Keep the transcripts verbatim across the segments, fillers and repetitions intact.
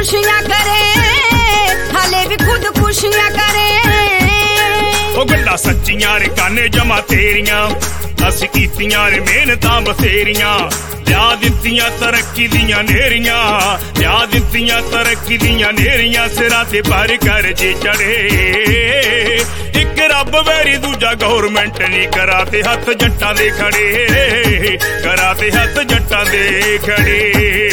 खुशियां करे, हाले भी खुद खुशियां करे। ओ गल्लां सच्चियां रे काने जमा तेरियां, असीं कीतियां रे मेहनतां बथेरियां। लिया दित्तियां तरक्की दियां नेरियां, लिया दित्तियां तरक्की दियां नेरियां। सिरां ते पर कर्जे चढ़े, इक रब वैरी दूजा गवर्नमेंट नी। करा ते हत्थ जट्टां दे खड़े, करा ते हत्थ जट्टां दे खड़े।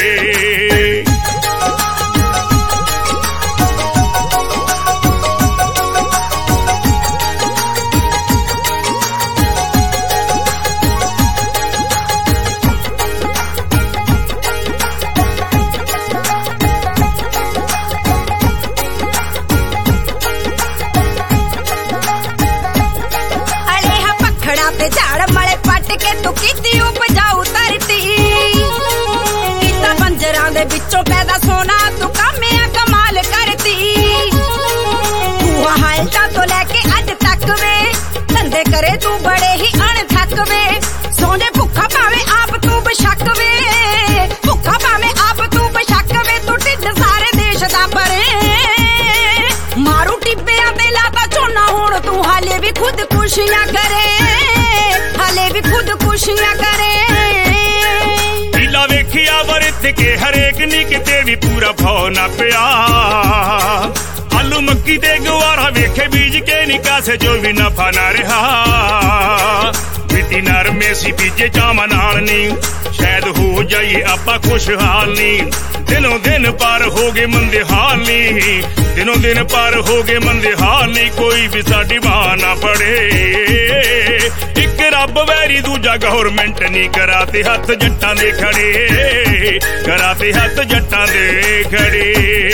ते झाड़ मले पट के तू कीती उपजाऊ धरती, कीता बंजरां दे विचों पैदा सोना तू कामिया कमाल करती। तू हालता तो लेके अज तक वे धंधे करे तू बड़े ही अणथक वे। सोने भुखा पावे आप तू बेशक वे, भुखा पावे आप तू बेशक वे। तू ढिड सारे देश दा भरे, मारू टिब्बियां ते लाता झोना। हुण तू हाले भी खुद खुशियां करे, हाले भी खुद खुशियां करे। लीला वेखिया वरित के हरेक नी किते भी पूरा भाव ना पिया। आलू मक्की ते गवारा वेखे बीज के निकासे जो भी नफा ना रहा। मिट्टी नरमे सी बीजे जामा नाल नी, शायद हो जाइए आपा खुशहाल नी। दिनों दिन पार हो गए मंदे हाल नी, दिनों दिन पार हो गए मंदे हाल नी। कोई भी साडी बाह ना पड़े, इक रब वैरी दूजा गवर्नमेंट नी। करा ते हत्थ जट्टां दे खड़े, करा ते हत्थ जट्टां दे खड़े।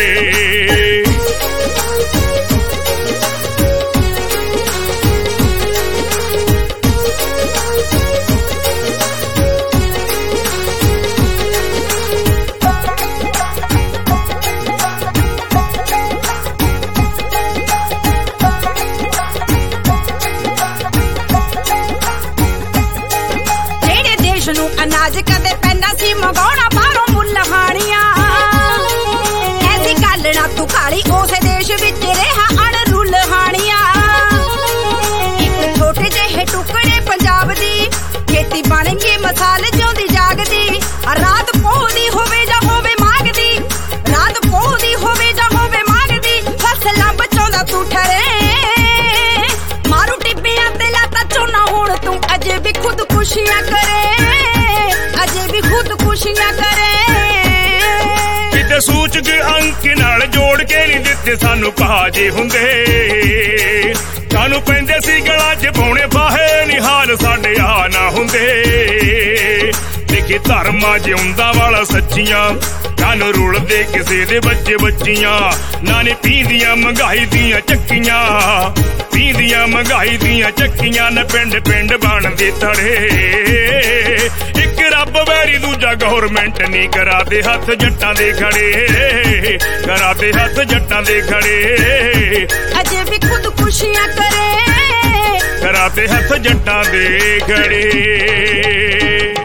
अनाज कदे पैंदा सी मंगाउणा बाहरों मुੱਲ हाणियां। ऐसी गल ना तू खाली उस देश विच रहा अणरुल हाणियां। इक छोटे ਜਿਹੇ टुकड़े पंजाब दी खेती बन गई मिसाल जिउंदी जागदी। रात पोहदी होवे जां होवे मागदी, रात पोहदी होवे जां होवे मागदी। फसलां बचाउंदा तू ठरे, मारू टिब्बियां ते लाता झोना। हुण तू अजे भी खुद खुशियां करे, अजे भी खुद खुशियां करे। किते सूच के अंक नाल जोड़ के नहीं दिते सानू कहाजे हुंदे। सानू पैंदे सी गला च पाउणे फाहे, निहाल साडे आ ना हुंदे। लिखे धर्मा जिउंदा वाला सच्चियां, नन रुलदे किसे दे बच्चे बच्चियां। नाने पींदियां महंगाई दियां चक्कियां, पींदियां महंगाई दियां चक्कियां। न पिंड पिंड बनदे धड़े, इक रब वैरी दूजा गवर्नमेंट नी। करा ते हत्थ जट्टां दे खड़े, करा ते हत्थ जट्टां दे खड़े। अजे भी खुद खुशियां करे, करा ते हत्थ जट्टां दे खड़े।